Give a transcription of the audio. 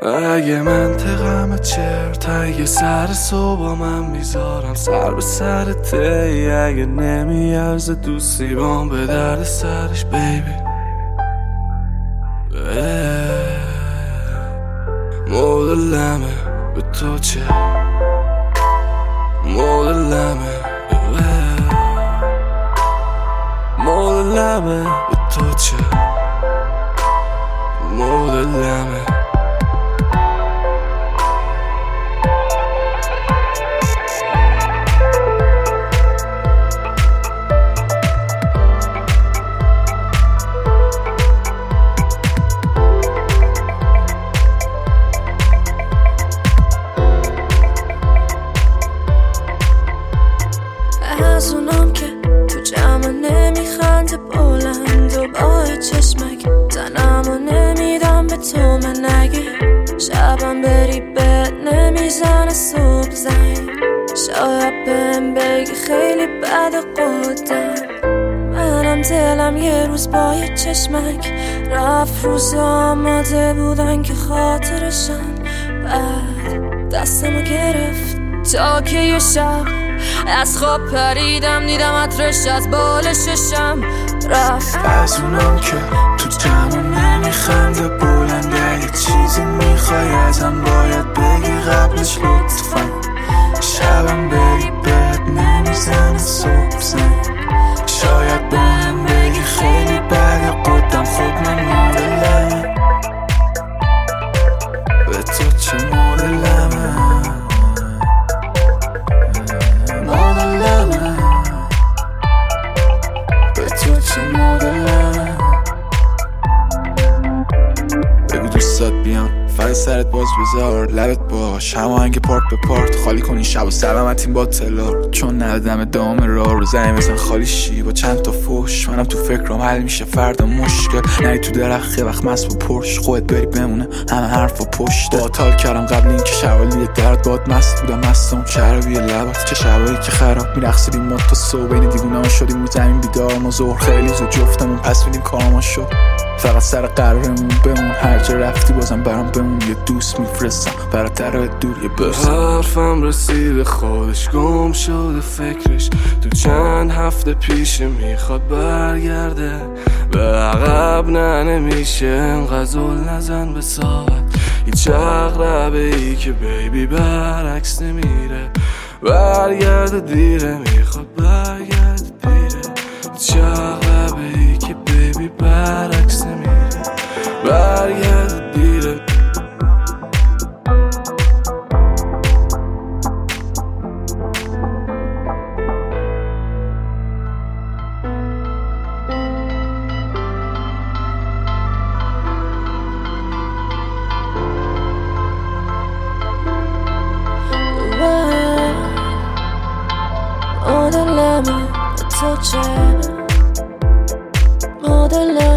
اگه منطقم چرت، اگه سر صبح من میذارم سر به سرته، اگه نمیارزه دوستی بام به درد سرش بیبی. مدلمه به تو چه، مدلمه مدلمه به تو چه، مدلمه. از اونام که تو جمع نمیخنده بلند و با چشمک تنمو نمیدم به تو، من نگه شبم بری بد نمیزنه صبح زنگ، شاید بهم بگی خیلی بد قدم. منم دلم یه روز با یه چشمک رفت، روز آماده بودن که خاطرشن، بعد دستمو گرفت تا که یه شب از خواب پریدم دیدم عطرش از بال ششم رفت. از اونام که تو جمع نمیخنده بلنده، یه چیزی میخوای ازم باید بگی قبلش لطفا، شبم بری بد نمیزنه صبح زنگ، شاید بهم بگی خیلی بده قدم، خب من مدلمه به تو چه، مدلمه مدلمه به تو چه، مدلمه. بگو دوستات بیان فرد سرت باز بذار، لبت باش هماهنگ پارت به پارت، خالی کنی شب و سلامتیم با تلار، چون ندادم ادامه راه رو زنی بزن خالی شی با چند تا فوش، منم تو فکرم حل میشه فردا مشکل، نری تو درخت یه وقت مست با پرش، خودت بری بمونه همه حرف و پشت، باطال کردم قبل این که شوالی درد باد مست بودم، مستم شرابی لبات چه شبایی که خراب میرقصیدیم ما تا صبح، این دیوونه ها شدیم رو زمین بیدار، ما ظهر خیلی زود جفتمون پس میدیم کارما شد، فقط سر قرارمون بمون، هر جا رفتی بازم برام بمون، یه دوست میفرستم برات در دور یه بس. حرفم رسید خودش گم شده فکرش، تو چند هفته پیش میخواد برگرده به عقب، نه نمیشه انقدر زل نزن به ساعت، هیچ عقربه ای که بیبی برعکس نمیره، برگرده دیره میخواد برگرده دیره، هیچ عقربه ای که بیبی برعکس نمیره، برگرده دیره. مدلمه تو چه، مدلمه